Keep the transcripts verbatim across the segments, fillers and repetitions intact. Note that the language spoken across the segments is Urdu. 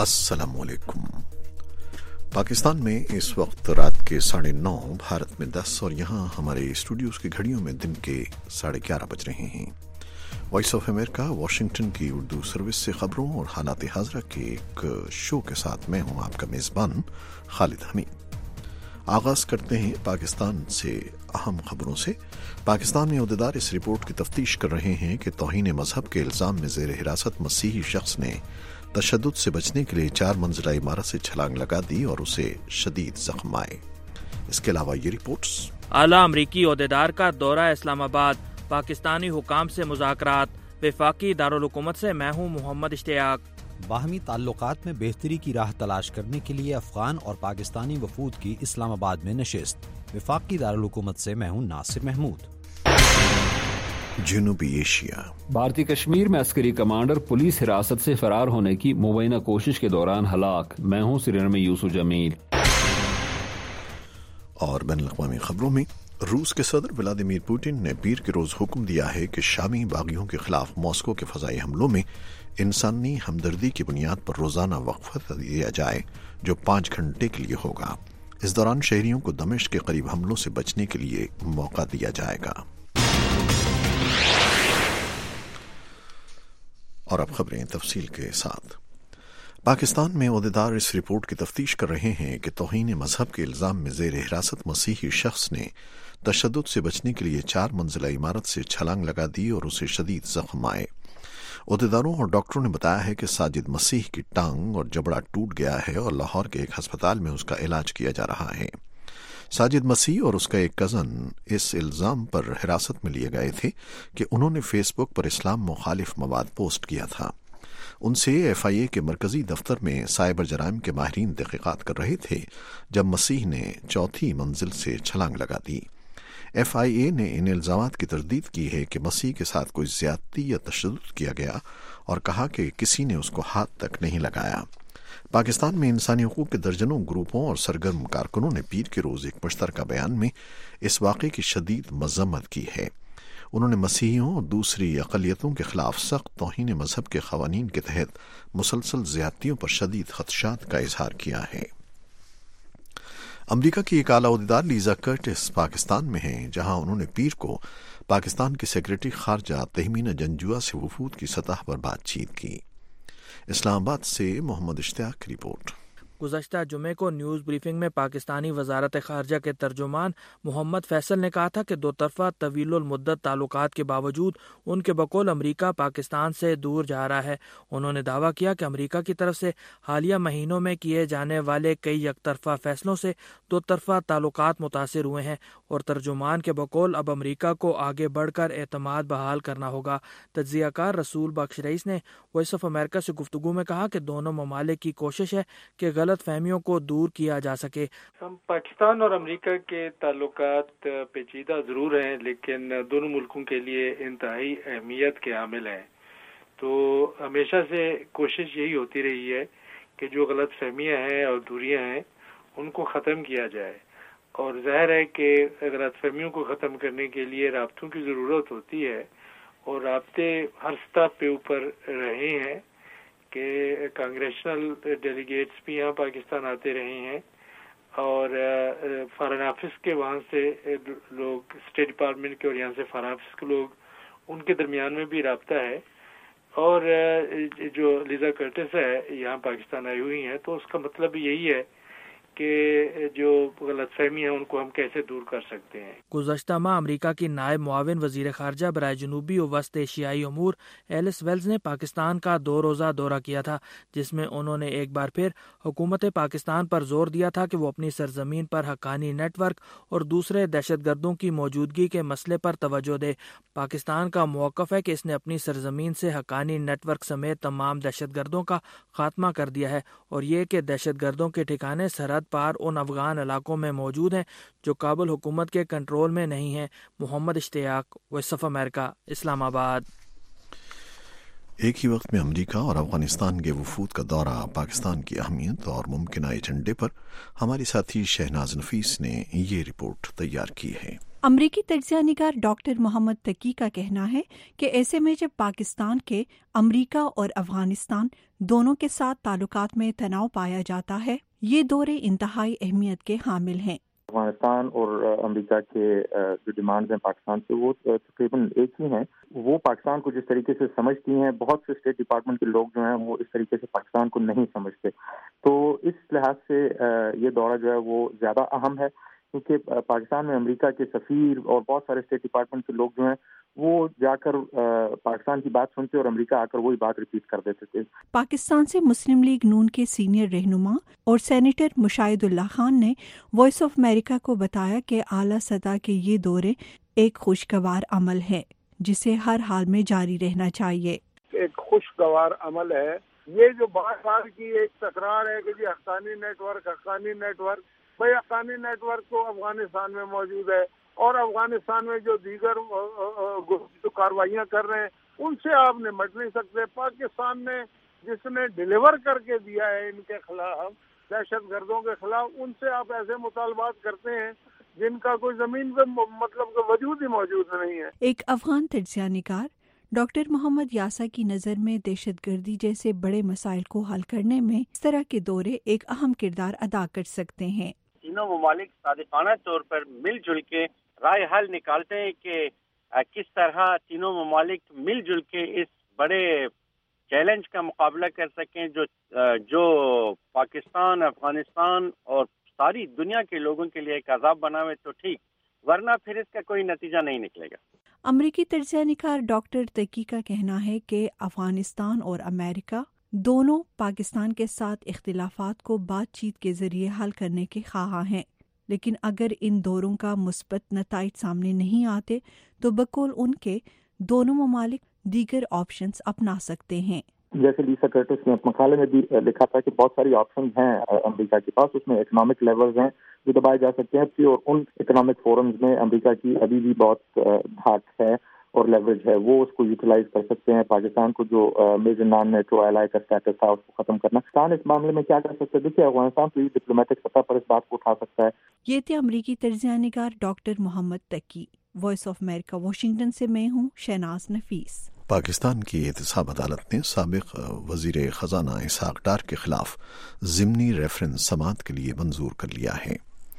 अस्सलाम वालेकुम। पाकिस्तान में इस वक्त रात के साढ़े नौ, भारत में दस और यहाँ हमारे स्टूडियोज़ की घड़ियों में दिन के साढ़े ग्यारह बज रहे हैं। वॉइस ऑफ अमेरिका वाशिंगटन की उर्दू सर्विस से खबरों और हालात हाज़रा के एक शो के साथ मैं हूँ आपका मेज़बान खालिद हमीद। आगाज़ करते हैं पाकिस्तान से अहम खबरों से। पाकिस्तान में अहदेदार इस रिपोर्ट की तफ्तीश कर रहे हैं कि तौहीन मजहब के इल्ज़ाम में ज़ेर हिरासत मसीही शख्स ने तशद्दुद से बचने के लिए चार मंजिला इमारत से छलांग लगा दी और उसे शदीद जख्म आए। इसके अलावा ये रिपोर्ट्स। आला अमरीकी अहदेदार का दौरा इस्लामाबाद, पाकिस्तानी हुकाम से मुज़ाकरात, वफाकी दारुल हुकूमत से मैं हूँ मोहम्मद इश्तियाक। बाहमी ताल्लुकात में बेहतरी की राह तलाश करने के लिए अफगान और पाकिस्तानी वफूद की इस्लामाबाद में नशिस्त, वफाकी दारुल हुकूमत से मैं हूँ नासिर महमूद। जनूबी एशिया। भारतीय कश्मीर में अस्करी कमांडर पुलिस हिरासत से फरार होने की मुबैना कोशिश के दौरान हलाक, मैं हूँ श्रीनगर में यूसुफ जमील। और बैनुल अक़वामी खबरों में रूस के सदर व्लादिमीर पुतिन ने पीर के रोज हुक्म दिया है कि शामी बागियों के खिलाफ मॉस्को के फजाई हमलों में इंसानी हमदर्दी की बुनियाद पर रोजाना वक्फा दिया जाए, जो पाँच घंटे के लिए होगा। इस दौरान शहरियों को दमिश्क के करीब हमलों से बचने के लिए मौका दिया जाएगा। और अब खबरें तफसील के साथ। पाकिस्तान में अहदेदार इस रिपोर्ट की तफ्तीश कर रहे हैं कि तौहीन मजहब के इल्ज़ाम में ज़ेर हिरासत मसीही शख्स ने तशद्दुद से बचने के लिए चार मंजिला इमारत से छलांग लगा दी और उसे शदीद जख्म आए। अहदेदारों और डॉक्टरों ने बताया है कि साजिद मसीह की टांग और जबड़ा टूट गया है और लाहौर के एक अस्पताल में उसका इलाज किया जा रहा है। साजिद मसीह और उसका एक कज़न इस इल्ज़ाम पर हिरासत में लिए गए थे कि उन्होंने फेसबुक पर इस्लाम मुखालिफ मवाद पोस्ट किया था। उनसे एफ आई ए के मरकजी दफ्तर में साइबर जराइम के माहिरीन तहक़ीक़ात कर रहे थे जब मसीह ने चौथी मंजिल से छलांग लगा दी। एफ आई ए ने इन इल्ज़ामात की तरदीद की है कि मसीह के साथ कोई ज़्यादती या तशद्दुद किया गया और कहा कि किसी ने उसको हाथ तक नहीं लगाया। पाकिस्तान में इंसानी हकूक़ के दर्जनों ग्रुपों और सरगर्म कारकुनों ने पीर के रोज़ एक मुश्तरका बयान में इस वाक़े की शदीद मज़म्मत की है। उन्होंने मसीहियों और दूसरी अक़लियतों के खिलाफ सख्त तौहीन मजहब के क़वानीन के तहत मुसलसल ज़्यादतियों पर शदीद ख़दशात का इज़हार किया है। अमरीका की एक आला अहदेदार लीज़ा कर्टिस पाकिस्तान में हैं, जहां उन्होंने पीर को पाकिस्तान के सेक्रेटरी खारजा तहमीना जंजुआ से वफूद की सतह पर बातचीत की। इस्लामाबाद से मोहम्मद इश्तियाक की रिपोर्ट। गुज़श्ता जुमे को न्यूज़ ब्रीफिंग में पाकिस्तानी वज़ारत ख़ारजा के तर्जुमान मोहम्मद फैसल ने कहा था कि दो तरफ़ा तवीलुल मुद्दत ताल्लुकात के बावजूद उनके बकौल अमरीका पाकिस्तान से दूर जा रहा है। उन्होंने दावा किया कि अमरीका की तरफ से हालिया महीनों में किए जाने वाले कई यकतरफ़ा फैसलों से दो तरफ़ा ताल्लुकात मुतासिर हुए हैं और तर्जुमान के बकौल अब अमरीका को आगे बढ़कर एतमाद बहाल करना होगा। तज्ज़ियाकार रसूल बख्श रईस ने वॉइस ऑफ अमेरिका से गुफ्तगू में कहा कि दोनों ममालिक की कोशिश है कि गलत फहमियों को दूर किया जा सके। हम पाकिस्तान और अमेरिका के ताल्लुकात पेचीदा जरूर हैं, लेकिन दोनों मुल्कों के लिए इंतहाई अहमियत के हामिल हैं। तो हमेशा से कोशिश यही होती रही है कि जो गलत फहमियाँ हैं और दूरियाँ हैं उनको ख़त्म किया जाए, और ज़ाहिर है कि गलत फहमियों को ख़त्म करने के लिए राब्तों की ज़रूरत होती है, और राब्ते हर सतह पे ऊपर रहे हैं कि कांग्रेशनल डेलीगेट्स भी यहाँ पाकिस्तान आते रहे हैं और फॉरेन ऑफिस के वहाँ से लोग, स्टेट डिपार्टमेंट के और यहाँ से फॉरेन ऑफिस के लोग, उनके दरमियान में भी राब्ता है। और जो लीज़ा कर्टिस है यहाँ पाकिस्तान आई हुई हैं, तो उसका मतलब यही है कि जो गलतफहमी है उनको हम कैसे दूर कर सकते हैं। गुज़श्ता माह अमरीका की नायब मुआविन वज़ीर ख़ारजा बराए जनूबी और वस्त एशियाई अमूर एलिस वेल्स ने पाकिस्तान का दो रोज़ा दौरा किया था, जिसमें उन्होंने एक बार फिर हुकूमत पाकिस्तान पर जोर दिया था कि वो अपनी सरजमीन पर हक्कानी नेटवर्क और दूसरे दहशतगर्दों की मौजूदगी के मसले पर तवज्जो दे। पाकिस्तान का मौक़िफ़ है कि इसने अपनी सरजमीन से हक्कानी नेटवर्क समेत तमाम दहशतगर्दों का खात्मा कर दिया है, और ये कि दहशतगर्दों के ठिकाने सरहद पार उन अफगान इलाकों में मौजूद हैं जो काबुल हुकूमत के कंट्रोल में नहीं हैं। Mohammad Ishtiaq, Voice of America, Islamabad. एक ही वक्त में अमरीका और अफगानिस्तान के वफूद का दौरा, पाकिस्तान की अहमियत और मुमकिन एजेंडे पर हमारी साथी शहनाज नफीस ने ये रिपोर्ट तैयार की है। امریکی تجزیہ نگار ڈاکٹر محمد تقی کا کہنا ہے کہ ایسے میں جب پاکستان کے امریکہ اور افغانستان دونوں کے ساتھ تعلقات میں تناؤ پایا جاتا ہے، یہ دورے انتہائی اہمیت کے حامل ہیں۔ افغانستان اور امریکہ کے جو ڈیمانڈز ہیں پاکستان سے وہ تقریباً ایک ہی ہیں۔ وہ پاکستان کو جس طریقے سے سمجھتی ہیں، بہت سے اسٹیٹ ڈپارٹمنٹ کے لوگ جو ہیں وہ اس طریقے سے پاکستان کو نہیں سمجھتے۔ تو اس لحاظ سے یہ دورہ جو ہے وہ زیادہ اہم ہے، کیونکہ پاکستان میں امریکہ کے سفیر اور بہت سارے اسٹیٹ ڈپارٹمنٹ کے لوگ جو ہیں وہ جا کر پاکستان کی بات سنتے اور امریکہ آ کر وہی بات ریپیٹ کر دیتے تھے۔ پاکستان سے مسلم لیگ نون کے سینئر رہنما اور سینیٹر مشاہد اللہ خان نے وائس آف امریکہ کو بتایا کہ اعلیٰ سطح کے یہ دورے ایک خوشگوار عمل ہے جسے ہر حال میں جاری رہنا چاہیے۔ ایک خوشگوار عمل ہے یہ، جو بار بار کی ایک تکرار ہے کہ جی Haqqani network Haqqani network بھائی حقانی نیٹ ورک تو افغانستان میں موجود ہے، اور افغانستان میں جو دیگر جو کارروائیاں کر رہے ہیں ان سے آپ نمٹ نہیں سکتے۔ پاکستان نے جس نے ڈیلیور کر کے دیا ہے ان کے خلاف، دہشت گردوں کے خلاف، ان سے آپ ایسے مطالبات کرتے ہیں جن کا کوئی زمین پہ مطلب کہ وجود ہی موجود نہیں ہے۔ ایک افغان تجزیہ نگار ڈاکٹر محمد یاسا کی نظر میں دہشت گردی جیسے بڑے مسائل کو حل کرنے میں اس طرح کے دورے ایک اہم کردار ادا کر سکتے ہیں۔ تینوں ممالک صادقانہ طور پر مل جل کے رائے حل نکالتے ہیں کہ کس طرح تینوں ممالک مل جل کے اس بڑے چیلنج کا مقابلہ کر سکیں جو جو پاکستان، افغانستان اور ساری دنیا کے لوگوں کے لیے ایک عذاب بنا ہوئے تو ٹھیک، ورنہ پھر اس کا کوئی نتیجہ نہیں نکلے گا۔ امریکی تجزیہ نگار ڈاکٹر تقی کا کہنا ہے کہ افغانستان اور امریکہ دونوں پاکستان کے ساتھ اختلافات کو بات چیت کے ذریعے حل کرنے کے خواہاں ہیں، لیکن اگر ان دوروں کا مثبت نتائج سامنے نہیں آتے تو بقول ان کے دونوں ممالک دیگر آپشنز اپنا سکتے ہیں۔ جیسے لیسا کرٹس نے مقالے میں بھی لکھا تھا کہ بہت ساری آپشنز ہیں امریکہ کے پاس، اس میں اکنامک لیورز ہیں جو دبائے جا سکتے ہیں، اور ان اکنامک فورمز میں امریکہ کی ابھی بھی بہت دھاک ہے اور لیوریج ہے، وہ اس کو یوٹیلائز کر سکتے ہیں۔ پاکستان کو جو میجر نان نیٹو ایلائی کا اسٹیٹس تھا اس کو ختم کرنا، پاکستان اس معاملے میں کیا کر سکتا ہے؟ دیکھیے افغانستان تو ڈپلومیٹک سطح پر اس بات کو اٹھا سکتا ہے۔ یہ تھے امریکی تجزیہ نگار doctor Muhammad Taqi. Voice of America Washington سے میں ہوں شہناز نفیس۔ پاکستان کی احتساب عدالت نے سابق وزیر خزانہ اسحاق ڈار کے خلاف ضمنی ریفرنس سماعت کے لیے منظور کر لیا ہے۔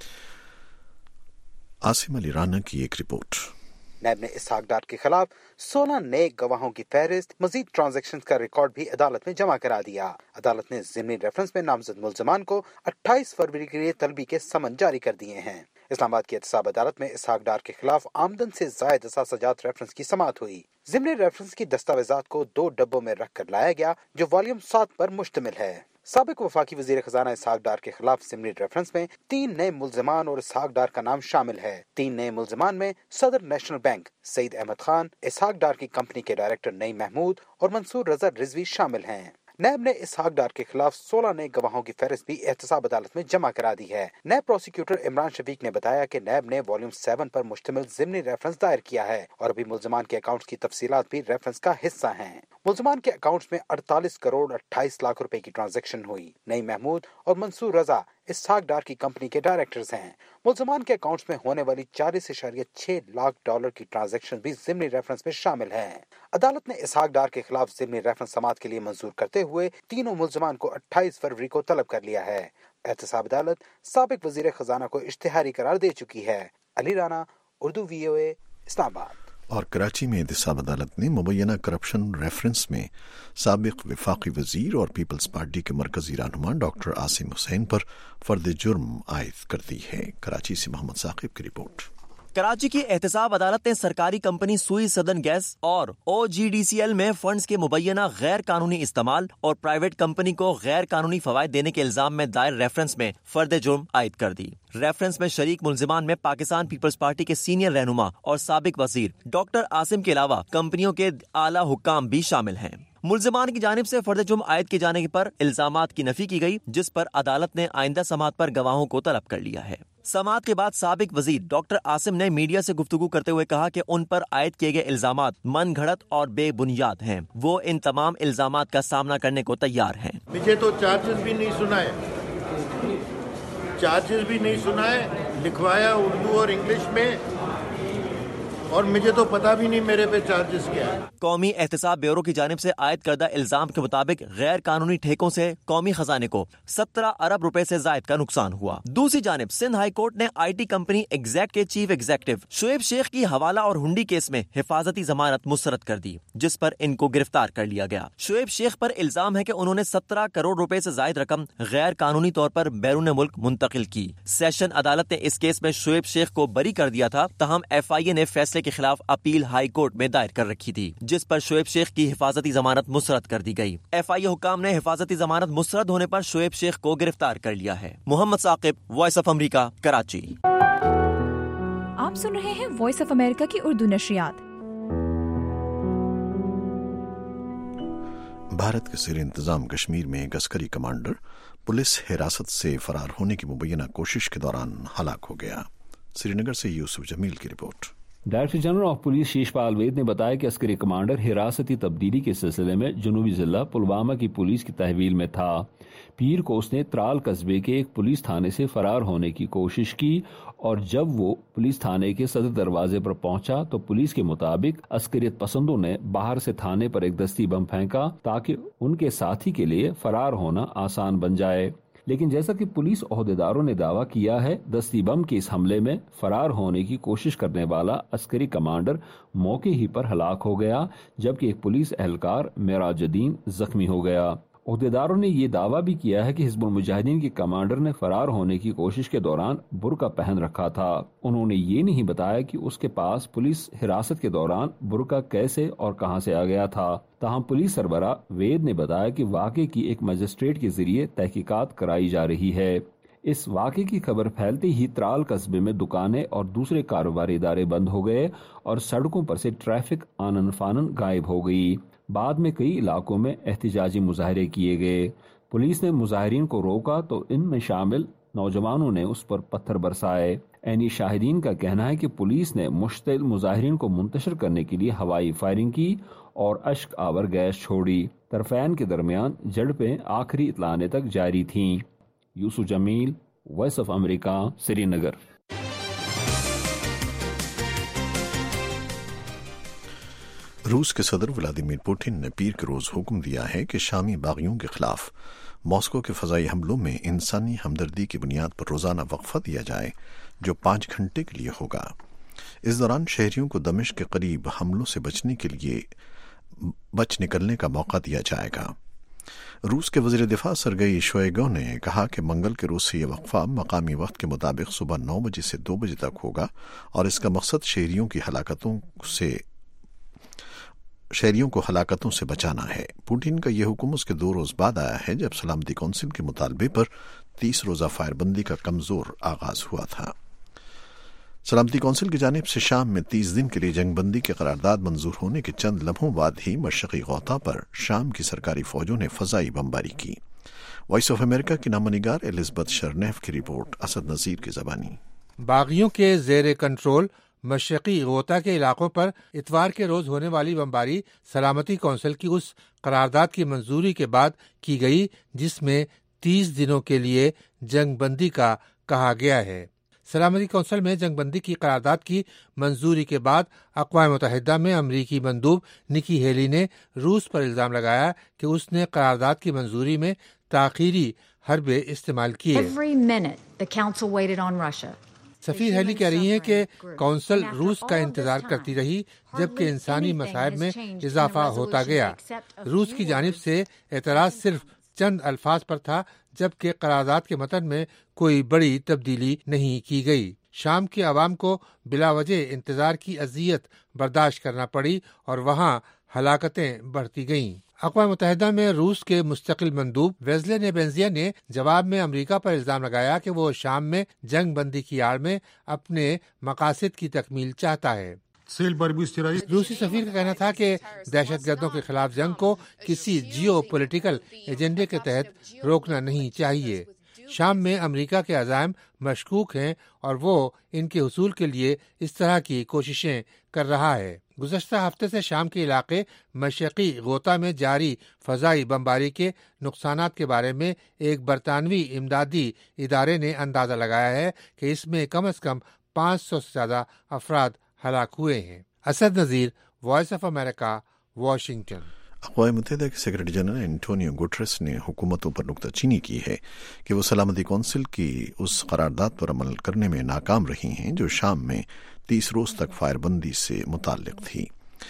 عاصم علی رانا کی ایک رپورٹ۔ نیب نے اسحاق ڈار کے خلاف سولہ نئے گواہوں کی فہرست، مزید ٹرانزیکشن کا ریکارڈ بھی عدالت میں جمع کرا دیا۔ عدالت نے ضمنی ریفرنس میں نامزد ملزمان کو اٹھائیس فروری کے لیے طلبی کے سمن جاری کر دیے ہیں۔ اسلام آباد کی احتساب عدالت میں اسحاق ڈار کے خلاف آمدن سے زائد اثاثہ جات ریفرنس کی سماعت ہوئی۔ ضمنی ریفرنس کی دستاویزات کو دو ڈبوں میں رکھ کر لایا گیا جو والیوم سات پر مشتمل ہے۔ سابق وفاقی وزیر خزانہ اسحاق ڈار کے خلاف ضمنی ریفرنس میں تین نئے ملزمان اور اسحاق ڈار کا نام شامل ہے۔ تین نئے ملزمان میں صدر نیشنل بینک سعید احمد خان، اسحاق ڈار کی کمپنی کے ڈائریکٹر نعیم محمود اور منصور رضا رضوی شامل ہیں۔ نیب نے اسحاق ڈار کے خلاف سولہ نئے گواہوں کی فہرست بھی احتساب عدالت میں جمع کرا دی ہے۔ نیب پروسیکیوٹر عمران شفیق نے بتایا کہ نیب نے والیوم سیون پر مشتمل ضمنی ریفرنس دائر کیا ہے اور ابھی ملزمان کے اکاؤنٹس کی تفصیلات بھی ریفرنس کا حصہ ہیں۔ ملزمان کے اکاؤنٹس میں اڑتالیس کروڑ اٹھائیس لاکھ روپے کی ٹرانزیکشن ہوئی۔ نعیم محمود اور منصور رضا اسحاق ڈار کی کمپنی کے ڈائریکٹرز ہیں۔ ملزمان کے اکاؤنٹس میں ہونے والی چالیس اشاریہ چھ لاکھ ڈالر کی ٹرانزیکشن بھی ضمنی ریفرنس میں شامل ہیں۔ عدالت نے اسحاق ڈار کے خلاف ضمنی ریفرنس سماعت کے لیے منظور کرتے ہوئے تینوں ملزمان کو اٹھائیس فروری کو طلب کر لیا ہے۔ احتساب عدالت سابق وزیر خزانہ کو اشتہاری قرار دے چکی ہے۔ علی رانا، اردو وی او اے، اسلام آباد۔ اور کراچی میں احتساب عدالت نے مبینہ کرپشن ریفرنس میں سابق وفاقی وزیر اور پیپلز پارٹی کے مرکزی رہنما ڈاکٹر عاصم حسین پر فرد جرم عائد کر دی ہے۔ کراچی سے محمد ثاقب کی رپورٹ۔ کراچی کی احتساب عدالت نے سرکاری کمپنی سوئی سدرن گیس اور O G D C L میں فنڈز کے مبینہ غیر قانونی استعمال اور پرائیویٹ کمپنی کو غیر قانونی فوائد دینے کے الزام میں دائر ریفرنس میں فرد جرم عائد کر دی۔ ریفرنس میں شریک ملزمان میں پاکستان پیپلز پارٹی کے سینئر رہنما اور سابق وزیر ڈاکٹر عاصم کے علاوہ کمپنیوں کے اعلیٰ حکام بھی شامل ہیں۔ ملزمان کی جانب سے فرد جرم عائد کیے جانے پر الزامات کی نفی کی گئی، جس پر عدالت نے آئندہ سماعت پر گواہوں کو طلب کر لیا ہے۔ سماعت کے بعد سابق وزیر ڈاکٹر عاصم نے میڈیا سے گفتگو کرتے ہوئے کہا کہ ان پر عائد کیے گئے الزامات من گھڑت اور بے بنیاد ہیں۔ وہ ان تمام الزامات کا سامنا کرنے کو تیار ہیں۔ مجھے تو چارجز بھی نہیں سنائے چارجز بھی نہیں سنائے لکھوایا اردو اور انگلش میں، اور مجھے تو پتا بھی نہیں میرے پہ چارجز کیا ہے۔ قومی احتساب بیورو کی جانب سے عائد کردہ الزام کے مطابق غیر قانونی ٹھیکوں سے قومی خزانے کو سترہ ارب روپے سے زائد کا نقصان ہوا۔ دوسری جانب سندھ ہائی کورٹ نے آئی ٹی کمپنی ایگزیکٹ کے چیف ایگزیکٹو شعیب شیخ کی حوالہ اور ہنڈی کیس میں حفاظتی ضمانت مسترد کر دی، جس پر ان کو گرفتار کر لیا گیا۔ شعیب شیخ پر الزام ہے کہ انہوں نے سترہ کروڑ روپے سے زائد رقم غیر قانونی طور پر بیرون ملک منتقل کی۔ سیشن عدالت نے اس کیس میں شعیب شیخ کو بری کر دیا تھا، تاہم ایف آئی اے نے فیصلے کے خلاف اپیل ہائی کورٹ میں دائر کر رکھی تھی، جس پر شعیب شیخ کی حفاظتی ضمانت مسترد کر دی گئی۔ ایف آئی اے حکام نے حفاظتی ضمانت مسترد ہونے پر شعیب شیخ کو گرفتار کر لیا ہے۔ Muhammad Saqib, Voice of America, Karachi. آپ سن رہے ہیں وائس آف امریکہ کی اردو نشریات۔ بھارت کے زیر انتظام کشمیر میں ایک عسکری کمانڈر پولیس حراست سے فرار ہونے کی مبینہ کوشش کے دوران ہلاک ہو گیا۔ سری نگر سے یوسف جمیل کی report. Director general of police Shesh Paul Vaid نے بتایا کہ عسکری کمانڈر حراستی تبدیلی کے سلسلے میں جنوبی ضلع پلوامہ کی پولیس کی تحویل میں تھا۔ پیر کو اس نے ترال قصبے کے ایک پولیس تھانے سے فرار ہونے کی کوشش کی اور جب وہ پولیس تھانے کے صدر دروازے پر پہنچا تو پولیس کے مطابق عسکریت پسندوں نے باہر سے تھانے پر ایک دستی بم پھینکا تاکہ ان کے ساتھی کے لیے فرار ہونا آسان بن جائے، لیکن جیسا کہ پولیس عہدیداروں نے دعویٰ کیا ہے، دستی بم کے اس حملے میں فرار ہونے کی کوشش کرنے والا عسکری کمانڈر موقع ہی پر ہلاک ہو گیا، جبکہ ایک پولیس اہلکار معراج الدین زخمی ہو گیا۔ عہدیداروں نے یہ دعویٰ بھی کیا ہے کہ حزب المجاہدین کے کمانڈر نے فرار ہونے کی کوشش کے دوران برقع پہن رکھا تھا۔ انہوں نے یہ نہیں بتایا کہ اس کے پاس پولیس حراست کے دوران برقع کیسے اور کہاں سے آ گیا تھا۔ تاہم پولیس سربراہ وید نے بتایا کہ واقعے کی ایک مجسٹریٹ کے ذریعے تحقیقات کرائی جا رہی ہے۔ اس واقعے کی خبر پھیلتے ہی ترال قصبے میں دکانیں اور دوسرے کاروباری ادارے بند ہو گئے اور سڑکوں پر سے ٹریفک آنن فانن غائب ہو گئی۔ بعد میں کئی علاقوں میں احتجاجی مظاہرے کیے گئے۔ پولیس نے مظاہرین کو روکا تو ان میں شامل نوجوانوں نے اس پر پتھر برسائے۔ عینی شاہدین کا کہنا ہے کہ پولیس نے مشتعل مظاہرین کو منتشر کرنے کے لیے ہوائی فائرنگ کی اور اشک آور گیس چھوڑی۔ طرفین کے درمیان جھڑپیں آخری اطلاع تک جاری تھیں۔ Yousuf Jamil, Voice of America, Srinagar. روس کے صدر ولادیمیر پوٹن نے پیر کے روز حکم دیا ہے کہ شامی باغیوں کے خلاف ماسکو کے فضائی حملوں میں انسانی ہمدردی کی بنیاد پر روزانہ وقفہ دیا جائے، جو پانچ گھنٹے کے لیے ہوگا۔ اس دوران شہریوں کو دمشق کے قریب حملوں سے بچنے کے لیے بچ نکلنے کا موقع دیا جائے گا۔ روس کے وزیر دفاع سرگئی شوئیگو نے کہا کہ منگل کے روز سے یہ وقفہ مقامی وقت کے مطابق صبح نو بجے سے دو بجے تک ہوگا اور اس کا مقصد شہریوں کی ہلاکتوں سے شہریوں کو ہلاکتوں سے بچانا ہے۔ پوٹن کا یہ حکم اس کے دو روز بعد آیا ہے جب سلامتی کونسل کے مطالبے پر تیس روزہ فائر بندی کا کمزور آغاز ہوا تھا۔ سلامتی کونسل کی جانب سے شام میں تیس دن کے لیے جنگ بندی کی قرارداد منظور ہونے کے چند لمحوں بعد ہی مشرقی غوطہ پر شام کی سرکاری فوجوں نے فضائی بمباری کی۔ وائس آف امریکہ کی نامہ نگار الزبتھ شرنیف کی رپورٹ، اسد نذیر کی زبانی۔ باغیوں کے زیر کنٹرول مشرقی غوطہ کے علاقوں پر اتوار کے روز ہونے والی بمباری سلامتی کونسل کی اس قرارداد کی منظوری کے بعد کی گئی جس میں تیس دنوں کے لیے جنگ بندی کا کہا گیا ہے۔ سلامتی کونسل میں جنگ بندی کی قرارداد کی منظوری کے بعد اقوام متحدہ میں امریکی مندوب نکی ہیلی نے روس پر الزام لگایا کہ اس نے قرارداد کی منظوری میں تاخیری حربے استعمال کیے۔ سفیر ہیلی کہہ رہی ہیں کہ کونسل روس کا انتظار کرتی رہی جبکہ انسانی مصائب میں اضافہ ہوتا گیا۔ روس کی جانب سے اعتراض صرف چند الفاظ پر تھا جبکہ قرارداد کے متن میں کوئی بڑی تبدیلی نہیں کی گئی۔ شام کے عوام کو بلا وجہ انتظار کی اذیت برداشت کرنا پڑی اور وہاں ہلاکتیں بڑھتی گئیں۔ اقوام متحدہ میں روس کے مستقل مندوب ویزلے نیبنزیا نے جواب میں امریکہ پر الزام لگایا کہ وہ شام میں جنگ بندی کی آڑ میں اپنے مقاصد کی تکمیل چاہتا ہے۔ روسی سفیر کا کہنا تھا کہ دہشت گردوں کے خلاف جنگ کو کسی جیو پولیٹیکل ایجنڈے کے تحت روکنا نہیں چاہیے۔ شام میں امریکہ کے عزائم مشکوک ہیں اور وہ ان کے حصول کے لیے اس طرح کی کوششیں کر رہا ہے۔ گزشتہ ہفتے سے شام کے علاقے مشرقی غوطہ میں جاری فضائی بمباری کے نقصانات کے بارے میں ایک برطانوی امدادی ادارے نے اندازہ لگایا ہے کہ اس میں کم از کم پانچ سو سے زیادہ افراد ہلاک ہوئے ہیں۔ Asad Nazir, Voice of America, Washington. اقوام متحدہ کے سیکرٹری جنرل اینٹونیو گوٹریس نے حکومتوں پر نکتہ چینی کی ہے کہ وہ سلامتی کونسل کی اس قرارداد پر عمل کرنے میں ناکام رہی ہیں جو شام میں تیس روز تک فائر بندی سے متعلق تھی۔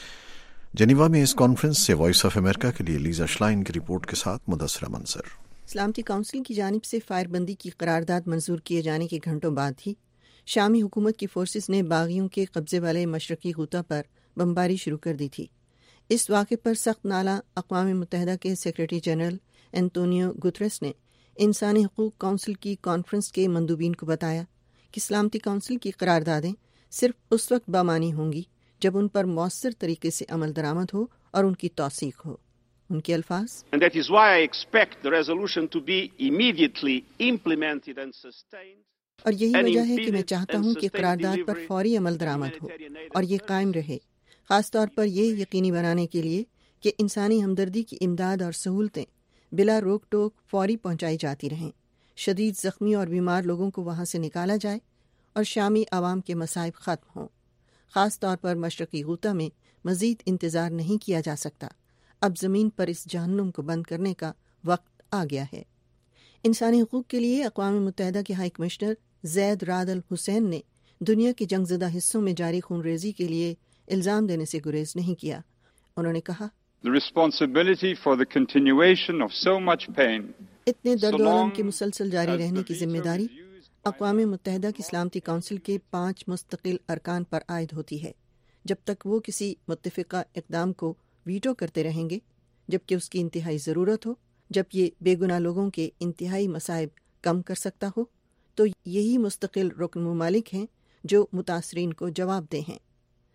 جنیوا میں اس کانفرنس سے وائس آف امریکہ کے لیے لیزا شلائن کی رپورٹ کے ساتھ مدثرہ منظر۔ سلامتی کونسل کی جانب سے فائر بندی کی قرارداد منظور کیے جانے کے گھنٹوں بعد ہی شامی حکومت کی فورسز نے باغیوں کے قبضے والے مشرقی غوطہ پر بمباری شروع کر دی تھی۔ اس واقعے پر سخت نالہ اقوام متحدہ کے سیکرٹری جنرل اینٹونیو گوتریس نے انسانی حقوق کونسل کی کانفرنس کے مندوبین کو بتایا کہ سلامتی کونسل کی قراردادیں صرف اس وقت بامانی ہوں گی جب ان پر مؤثر طریقے سے عمل درآمد ہو اور ان کی توثیق ہو۔ ان کے الفاظ، And that is why I expect the resolution to be immediately implemented and sustained. اور یہی وجہ ہے کہ میں چاہتا ہوں کہ قرارداد پر فوری عمل درآمد ہو اور یہ قائم رہے، خاص طور پر یہ یقینی بنانے کے لیے کہ انسانی ہمدردی کی امداد اور سہولتیں بلا روک ٹوک فوری پہنچائی جاتی رہیں، شدید زخمی اور بیمار لوگوں کو وہاں سے نکالا جائے اور شامی عوام کے مصائب ختم ہوں۔ خاص طور پر مشرقی غوطہ میں مزید انتظار نہیں کیا جا سکتا، اب زمین پر اس جہنم کو بند کرنے کا وقت آ گیا ہے۔ انسانی حقوق کے لیے اقوام متحدہ کے ہائی کمشنر زید راد الحسین نے دنیا کے جنگ زدہ حصوں میں جاری خون ریزی کے لیے الزام دینے سے گریز نہیں کیا۔ انہوں نے کہا، The responsibility for the continuation of so much pain, اتنے درد و الم کے مسلسل جاری رہنے کی ذمہ داری اقوام متحدہ کی سلامتی کونسل کے پانچ مستقل ارکان پر عائد ہوتی ہے۔ جب تک وہ کسی متفقہ اقدام کو ویٹو کرتے رہیں گے جبکہ اس کی انتہائی ضرورت ہو، جب یہ بے گناہ لوگوں کے انتہائی مصائب کم کر سکتا ہو، تو یہی مستقل رکن ممالک ہیں جو متاثرین کو جواب دہ ہیں۔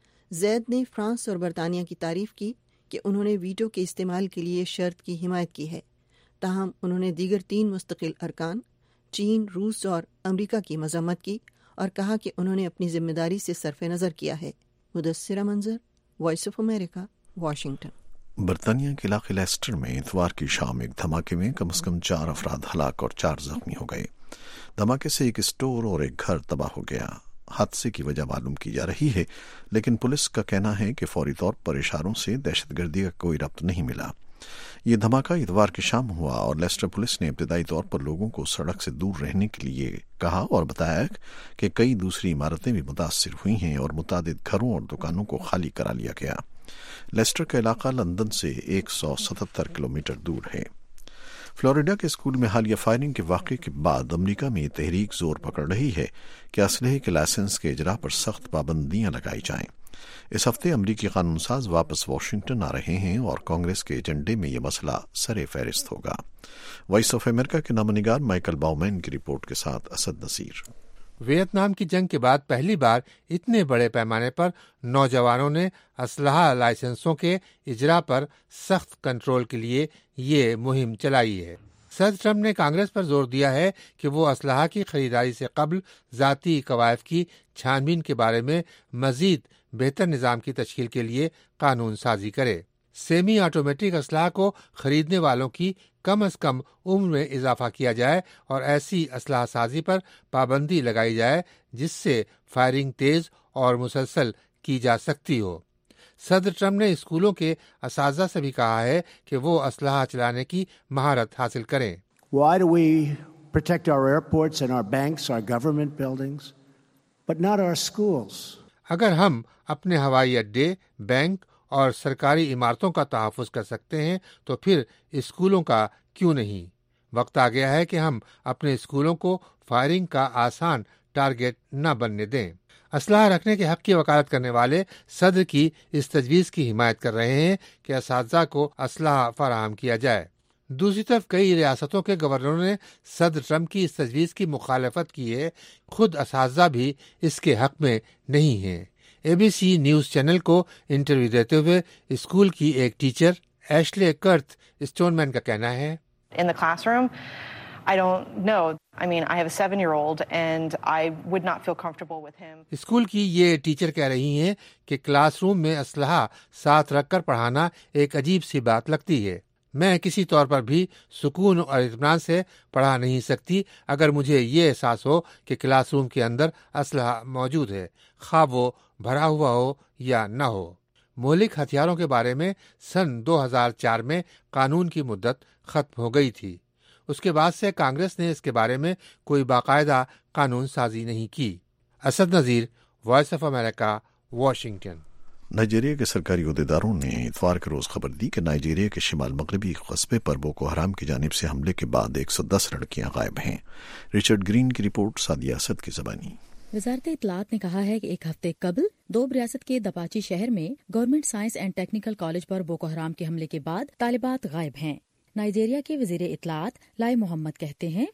زید نے فرانس اور برطانیہ کی تعریف کی کہ انہوں نے ویٹو کے استعمال کے لیے شرط کی حمایت کی ہے، تاہم انہوں نے دیگر تین مستقل ارکان چین، روس اور امریکہ کی مذمت کی اور کہا کہ انہوں نے اپنی ذمہ داری سے صرف نظر کیا ہے۔ مدثرہ منظر، وائس آف امریکہ، واشنگٹن۔ برطانیہ کے علاقے لیسٹر میں اتوار کی شام ایک دھماکے میں کم از کم چار افراد ہلاک اور چار زخمی ہو گئے۔ دھماکے سے ایک اسٹور اور ایک گھر تباہ ہو گیا۔ حادثے کی وجہ معلوم کی جا رہی ہے، لیکن پولیس کا کہنا ہے کہ فوری طور پر اشاروں سے دہشت گردی کا کوئی ربط نہیں ملا۔ یہ دھماکہ اتوار کی شام ہوا اور لیسٹر پولیس نے ابتدائی طور پر لوگوں کو سڑک سے دور رہنے کے لیے کہا اور بتایا کہ کئی دوسری عمارتیں بھی متاثر ہوئی ہیں اور متعدد گھروں اور دکانوں کو خالی کرا لیا گیا۔ لیسٹر کا علاقہ لندن سے ایک سو ستہتر کلومیٹر دور ہے۔ فلوریڈا کے اسکول میں حالیہ فائرنگ کے واقعے کے بعد امریکہ میں یہ تحریک زور پکڑ رہی ہے کہ اسلحے کے لائسنس کے اجرا پر سخت پابندیاں لگائی جائیں۔ اس ہفتے امریکی قانون ساز واپس واشنگٹن آ رہے ہیں اور کانگریس کے ایجنڈے میں یہ مسئلہ سر فہرست ہوگا۔ وائس آف امریکہ کے نامہ نگار مائیکل باؤمین کی رپورٹ کے ساتھ اسد نصیر۔ ویتنام کی جنگ کے بعد پہلی بار اتنے بڑے پیمانے پر نوجوانوں نے اسلحہ لائسنسوں کے اجرا پر سخت کنٹرول کے لیے یہ مہم چلائی ہے۔ صدر ٹرمپ نے کانگریس پر زور دیا ہے کہ وہ اسلحہ کی خریداری سے قبل ذاتی قوائف کی چھان بین کے بارے میں مزید بہتر نظام کی تشکیل کے لیے قانون سازی کرے۔ سیمی آٹومیٹک اسلحہ کو خریدنے والوں کی کم از کم عمر میں اضافہ کیا جائے اور ایسی اسلحہ سازی پر پابندی لگائی جائے جس سے فائرنگ تیز اور مسلسل کی جا سکتی ہو۔ صدر ٹرمپ نے اسکولوں کے اساتذہ سے بھی کہا ہے کہ وہ اسلحہ چلانے کی مہارت حاصل کریں۔ Why do we protect our airports and our banks, our government buildings, but not our schools? اگر ہم اپنے ہوائی اڈے، بینک اور سرکاری عمارتوں کا تحفظ کر سکتے ہیں تو پھر اسکولوں کا کیوں نہیں؟ وقت آ گیا ہے کہ ہم اپنے اسکولوں کو فائرنگ کا آسان ٹارگٹ نہ بننے دیں۔ اسلحہ رکھنے کے حق کی وکالت کرنے والے صدر کی اس تجویز کی حمایت کر رہے ہیں کہ اساتذہ کو اسلحہ فراہم کیا جائے۔ دوسری طرف کئی ریاستوں کے گورنروں نے صدر ٹرمپ کی اس تجویز کی مخالفت کی ہے، خود اساتذہ بھی اس کے حق میں نہیں ہیں۔ A B C news channel کو انٹرویو دیتے ہوئے اسکول کی ایک teacher Ashley Kurth Stoneman کا کہنا ہے، In the classroom, I don't know. I mean, I have a seven-year-old and I would not feel comfortable with him. School کی یہ ٹیچر کہہ رہی ہیں کہ کلاس روم میں اسلحہ ساتھ رکھ کر پڑھانا ایک عجیب سی بات لگتی ہے۔ میں کسی طور پر بھی سکون اور اطمینان سے پڑھا نہیں سکتی اگر مجھے یہ احساس ہو کہ کلاس روم کے اندر اسلحہ موجود ہے، خواہ وہ भरा हुआ हो या न हो। मौलिक हथियारों के बारे में सन दो हज़ार चार में कानून की मुद्दत खत्म हो गई थी। उसके बाद से कांग्रेस ने इसके बारे में कोई बाकायदा कानून साजी नहीं की। Asad Nazir, Voice of America, Washington. Nigeria के सरकारी अहदेदारों ने इतवार के रोज खबर दी कि नाइजीरिया के शिमाल मगरबी कस्बे पर बोको हराम की जानिब से हमले के बाद एक सौ दस लड़कियां गायब हैं। रिचर्ड ग्रीन की रिपोर्ट, सादिया असद की ज़बानी। वजारत इत्तलात ने कहा है कि एक हफ्ते कबल दो रियासत के दपाची शहर में Government Science and Technical College पर बोको हराम के हमले के बाद तालिबात गायब हैं। नाइजीरिया के वजीर इत्तलात लाई मोहम्मद कहते हैं,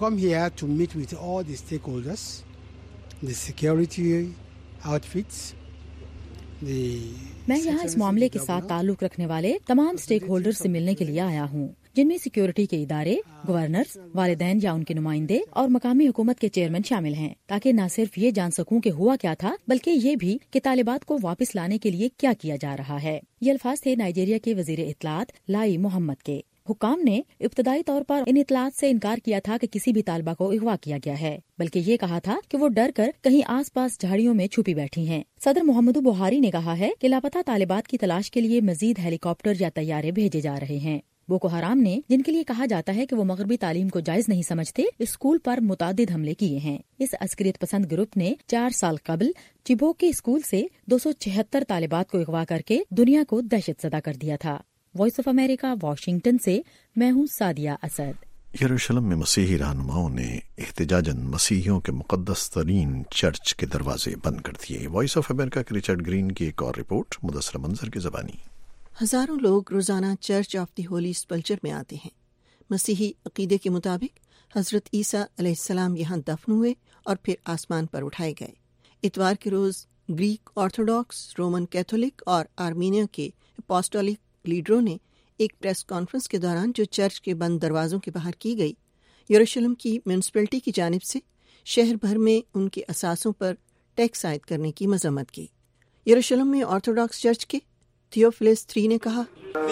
मैं यहाँ इस मामले के साथ ताल्लुक रखने वाले तमाम स्टेक होल्डर से मिलने के लिए आया हूँ, जिनमें सिक्योरिटी के इदारे, गवर्नर्स, वालिदैन या उनके नुमाइंदे और मकामी हुकूमत के चेयरमैन शामिल हैं, ताकि न सिर्फ ये जान सकूं कि हुआ क्या था, बल्कि ये भी कि तालिबात को वापस लाने के लिए क्या किया जा रहा है। ये अल्फाज थे नाइजीरिया के वजीर इत्तलात लाई मोहम्मद के। हुकाम ने इब्तदाई तौर पर इन इत्तलात से इनकार किया था कि किसी भी तालिबा को अगवा किया गया है, बल्कि ये कहा था कि वो डर कर कहीं आस पास झाड़ियों में छुपी बैठी हैं। सदर मोहम्मद बुहारी ने कहा है कि लापता तालिबात की तलाश के लिए मजीद हेलीकॉप्टर या तैयारे भेजे जा रहे हैं। बोको हराम ने, जिनके लिए कहा जाता है कि वो मगरबी तालीम को जायज नहीं समझते, स्कूल पर मुतादिद हमले किए हैं। इस अस्करियत पसंद ग्रुप ने चार साल कबल चिबोक के स्कूल से दो सौ छिहत्तर तालिबात को अगवा करके दुनिया को दहशत ज़दा कर दिया था। वॉइस ऑफ अमेरिका, वाशिंगटन से मैं हूँ सादिया असद। यरूशलेम में मसीही रहनुमाओं ने एहतजाजन मसीहियों के मुकद्दस तरीन चर्च के दरवाजे बंद कर दिए। वॉइस ऑफ अमेरिका के रिचर्ड ग्रीन की एक और रिपोर्ट, मुदस्सर मंजर की ज़बानी। हजारों लोग रोजाना Church of the Holy Sepulchre में आते हैं। मसीही अकीदे के मुताबिक हजरत ईसा अलैहिस्सलाम यहाँ दफन हुए और फिर आसमान पर उठाए गए। इतवार के रोज ग्रीक ऑर्थोडॉक्स, रोमन कैथोलिक और आर्मीनिया के अपोस्टोलिक लीडरों ने एक प्रेस कॉन्फ्रेंस के दौरान, जो चर्च के बंद दरवाजों के बाहर की गई, यरूशलेम की म्यूनिसिपैलिटी की जानिब से शहर भर में उनके असासों पर टैक्स आयद करने की मजम्मत की। यरूशलेम में ऑर्थोडॉक्स चर्च के थियोफिलस थ्री ने कहा,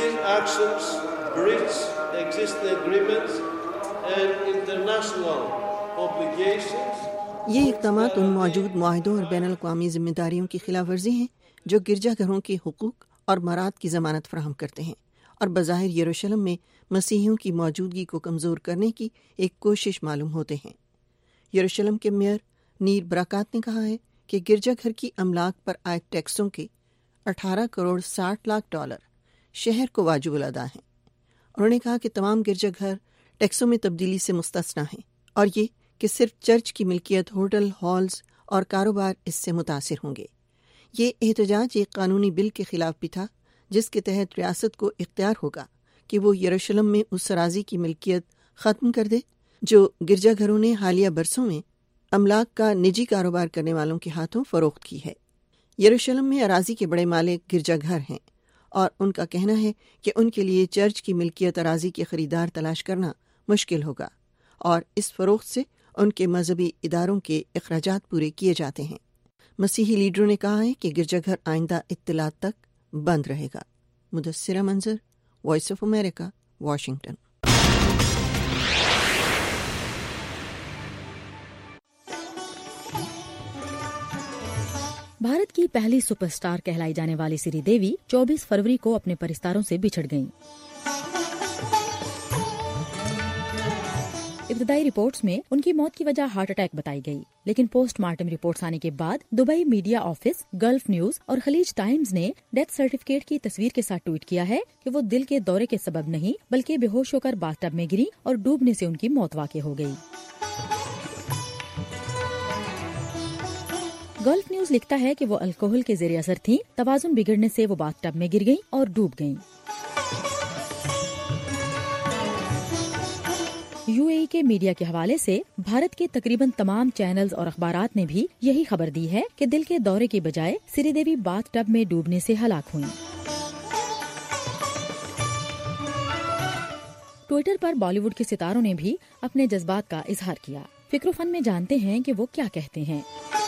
ये इक़दामात उन मौजूद मुआहदों और बैनुल अक़वामी जिम्मेदारियों की खिलाफ वर्जी हैं जो गिरजाघरों के हुकूक और मराद की जमानत फराहम करते हैं और बज़ाहिर यरूशलेम में मसीहियों की मौजूदगी को कमज़ोर करने की एक कोशिश मालूम होते हैं। यरूशलेम के मेयर नीर बरकात ने कहा है कि गिरजाघर की अमलाक पर आए टैक्सों के अठारह करोड़ साठ लाख डॉलर शहर को वाजिब अदा हैं। उन्होंने कहा कि तमाम गिरजाघर टैक्सों में तब्दीली से मुस्तस्ना हैं और ये कि सिर्फ चर्च की मिल्कियत, होटल, हॉल्स और कारोबार इससे मुतासिर होंगे। ये एहतजाज एक कानूनी बिल के खिलाफ भी था, जिसके तहत रियासत को इख्तियार होगा कि वो यरूशलेम में उस अराजी की मिल्कियत ख़त्म कर दे जो गिरजाघरों ने हालिया बरसों में अमलाक का निजी कारोबार करने वालों के हाथों फरोख्त की है। यरूशलेम में अराजी के बड़े मालिक गिरजाघर हैं और उनका कहना है कि उनके लिए चर्च की मिल्कियत अराजी के खरीदार तलाश करना मुश्किल होगा और इस फरोख्त से उनके मजहबी इदारों के अखराजात पूरे किए जाते हैं। मसीही लीडरों ने कहा है कि गिरजाघर आइंदा इत्तलात तक बंद रहेगा। Mudassira Manzar, Voice of America, Washington. Bharat की पहली सुपरस्टार कहलाई जाने वाली श्रीदेवी चौबीस फरवरी को अपने परिस्तारों से बिछड़ गईं। इब्तदाई रिपोर्ट्स में उनकी मौत की वजह हार्ट अटैक बताई गई, लेकिन पोस्टमार्टम रिपोर्ट्स आने के बाद Dubai media office, Gulf News और खलीज टाइम्स ने डेथ सर्टिफिकेट की तस्वीर के साथ ट्वीट किया है कि वो दिल के दौरे के सबब नहीं बल्कि बेहोश होकर बाथटब में गिरी और डूबने से उनकी मौत वाक़ई हो गई। गल्फ न्यूज लिखता है कि वो अल्कोहल के ज़ेरे असर थीं, तवाज़ुन बिगड़ने से वो बाथटब में गिर गईं और डूब गईं। यूएई के मीडिया के हवाले से भारत के तकरीबन तमाम चैनल्स और अखबारात ने भी यही खबर दी है कि दिल के दौरे के बजाय श्रीदेवी बाथटब में डूबने से हलाक हुईं। ट्विटर पर बॉलीवुड के सितारों ने भी अपने जज्बात का इजहार किया। फिक्र-फन में जानते हैं कि वो क्या कहते हैं।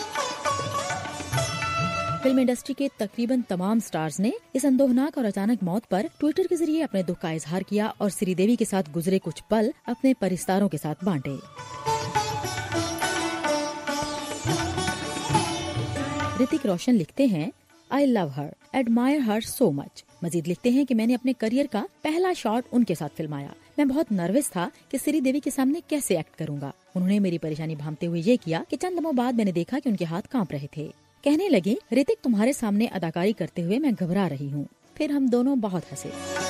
फिल्म इंडस्ट्री के तकरीबन तमाम स्टार्स ने इस अंदोहनाक और अचानक मौत पर ट्विटर के जरिए अपने दुख का इजहार किया और श्रीदेवी के साथ गुजरे कुछ पल अपने परिस्तारों के साथ बांटे। ऋतिक रोशन लिखते हैं, I love her, admire her so much. Majid लिखते हैं कि मैंने अपने करियर का पहला शॉट उनके साथ फिल्माया। मैं बहुत नर्वस था कि श्रीदेवी के सामने कैसे एक्ट करूंगा। उन्होंने मेरी परेशानी भांपते हुए ये किया कि चंद लम्हों बाद मैंने देखा कि उनके हाथ कांप रहे थे। कहने लगी, ऋतिक तुम्हारे सामने अदाकारी करते हुए मैं घबरा रही हूँ। फिर हम दोनों बहुत हंसे।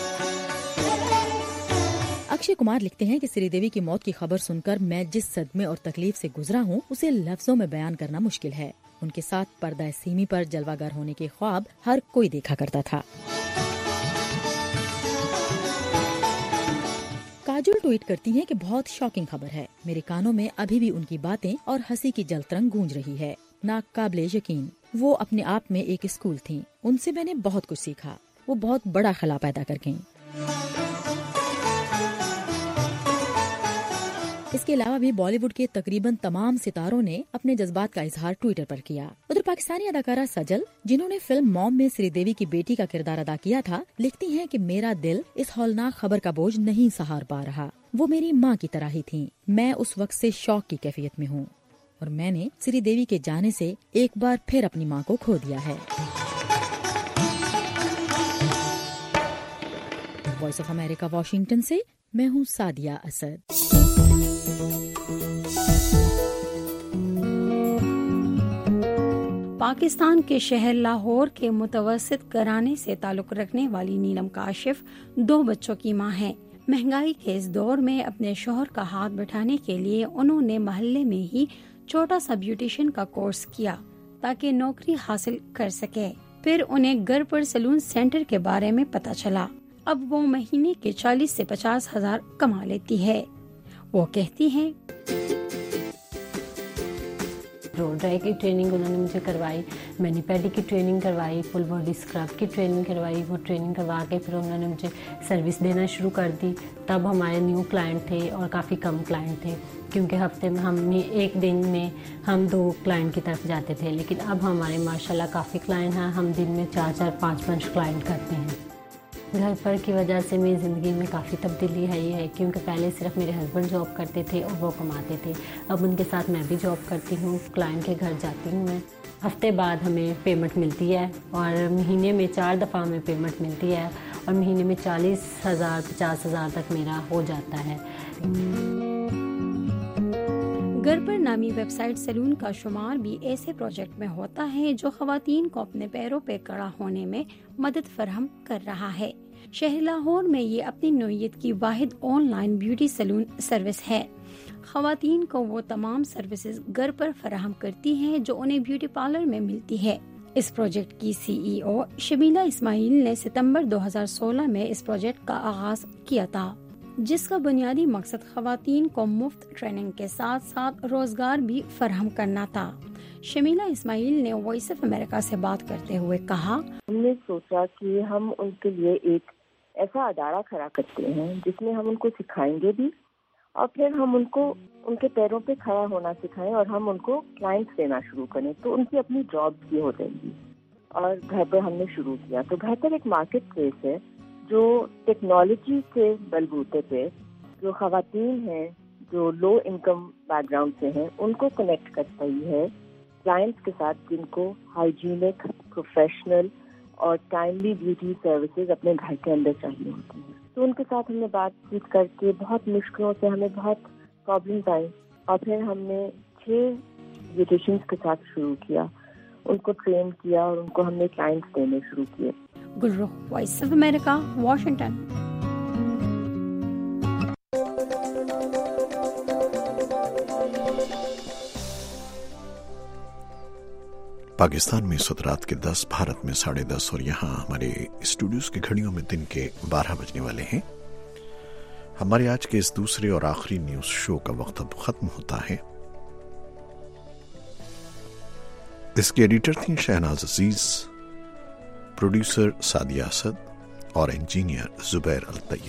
अक्षय कुमार लिखते हैं कि श्रीदेवी की मौत की खबर सुनकर मैं जिस सदमे और तकलीफ से गुजरा हूँ उसे लफ्जों में बयान करना मुश्किल है। उनके साथ पर्दा सीमी पर जलवागर होने के ख्वाब हर कोई देखा करता था। काजोल ट्वीट करती हैं कि बहुत शॉकिंग खबर है। मेरे कानों में अभी भी उनकी बातें और हंसी की जलतरंग गूंज रही है। नाकाबिले यकीन, वो अपने आप में एक स्कूल थीं। उनसे मैंने बहुत कुछ सीखा। वो बहुत बड़ा खला पैदा कर गईं। इसके अलावा भी बॉलीवुड के तकरीबन तमाम सितारों ने अपने जज्बात का इजहार ट्विटर पर किया। उधर पाकिस्तानी अदाकारा सजल, जिन्होंने फिल्म मॉम में श्रीदेवी की बेटी का किरदार अदा किया था, लिखती हैं कि मेरा दिल इस हौलनाक खबर का बोझ नहीं सहार पा रहा। वो मेरी माँ की तरह ही थीं। मैं उस वक्त से शौक की कैफियत में हूँ और मैंने श्रीदेवी के जाने से एक बार फिर अपनी माँ को खो दिया है। वॉइस ऑफ अमेरिका, वाशिंगटन से मैं हूँ सादिया असद। पाकिस्तान के शहर लाहौर के मुतवस्सित घराने से ताल्लुक रखने वाली नीलम काशिफ दो बच्चों की मां है। महंगाई के इस दौर में अपने शौहर का हाथ बैठाने के लिए उन्होंने मोहल्ले में ही छोटा सा ब्यूटिशियन का कोर्स किया ताकि नौकरी हासिल कर सके। फिर उन्हें घर पर सैलून सेंटर के बारे में पता चला। अब वो महीने के चालीस से पचास हजार कमा लेती है। वो कहती हैं, रोड ड्राई की ट्रेनिंग उन्होंने मुझे करवाई, मैनी पैडी की ट्रेनिंग करवाई, फुल बॉडी स्क्रब की ट्रेनिंग करवाई। वो ट्रेनिंग करवा के फिर उन्होंने मुझे सर्विस देना शुरू कर दी। तब हमारे न्यू क्लाइंट थे और काफ़ी कम क्लाइंट थे, क्योंकि हफ्ते में हम एक दिन में हम दो क्लाइंट की तरफ जाते थे। लेकिन अब हमारे माशाल्लाह काफ़ी क्लाइंट हैं। हम दिन में चार चार पाँच पाँच क्लाइंट करते हैं। घर पर की वजह से मेरी ज़िंदगी में काफ़ी तब्दीली है। ये है क्योंकि पहले सिर्फ मेरे हस्बैंड जॉब करते थे और वो कमाते थे। अब उनके साथ मैं भी जॉब करती हूँ, क्लाइंट के घर जाती हूँ मैं। हफ्ते बाद हमें पेमेंट मिलती है और महीने में चार दफ़ा हमें पेमेंट मिलती है और महीने में चालीस हज़ार पचास हज़ार तक मेरा हो जाता है। घर पर नामी वेबसाइट सैलून का शुमार भी ऐसे प्रोजेक्ट में होता है जो खवातीन को अपने पैरों पे खड़ा होने में मदद फराहम कर रहा है। शहर लाहौर में ये अपनी नौइयत की वाहिद ऑनलाइन ब्यूटी सैलून सर्विस है। खवातीन को वो तमाम सर्विसेज घर पर फराहम करती हैं जो उन्हें ब्यूटी पार्लर में मिलती है। इस प्रोजेक्ट की सीईओ शमीला इस्माइल ने सितंबर दो हज़ार सोलह में इस प्रोजेक्ट का आगाज किया था, जिसका बुनियादी मकसद खवातीन को मुफ्त ट्रेनिंग के साथ साथ रोजगार भी फराहम करना था। शमीला इस्माइल ने वॉइस ऑफ अमेरिका से बात करते हुए कहा, हमने सोचा कि हम उनके लिए एक ऐसा अदारा खड़ा करते हैं जिसमें हम उनको सिखाएंगे भी और फिर हम उनको उनके पैरों पे खड़ा होना सिखाएं और हम उनको क्लाइंट्स देना शुरू करें, तो उनकी अपनी जॉब्स भी हो जाएंगी। और घर पर हमने शुरू किया। तो घर पर एक मार्केट प्लेस है जो टेक्नोलॉजी के बलबूते पे जो खवातीन हैं जो लो इनकम बैकग्राउंड से हैं उनको कनेक्ट करता ही है क्लाइंट्स के साथ जिनको हाइजीनिक, प्रोफेशनल और टाइमली ब्यूटी सर्विसेज अपने घर के अंदर चाहिए होती हैं। तो उनके साथ हमने बातचीत करके बहुत मुश्किलों से हमें बहुत प्रॉब्लम्स आई और फिर हमने छः ब्यूटिशियंस के साथ शुरू किया, उनको ट्रेन किया और उनको हमने क्लाइंट्स देने शुरू किए। Gulrukh, Voice of America, Washington. Pakistan में इस वक्त रात के दस, भारत में साढ़े दस और यहाँ हमारे स्टूडियोज की घड़ियों में दिन के बारह बजने वाले हैं। हमारे आज के इस दूसरे और आखिरी न्यूज शो का वक्त अब खत्म होता है। इसके एडिटर थी शहनाज अजीज, प्रोड्यूसर सादिया असद और इंजीनियर जुबैर अल तैयब।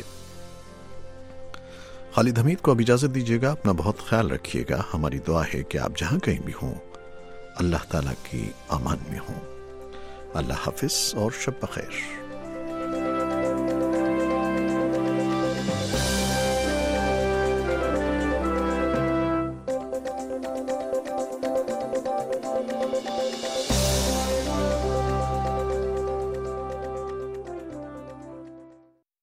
खालिद हमीद को अब इजाजत दीजिएगा। अपना बहुत ख्याल रखिएगा। हमारी दुआ है कि आप जहां कहीं भी हों अल्लाह ताला की अमान में हों। अल्लाह हाफिज और शब बखैर।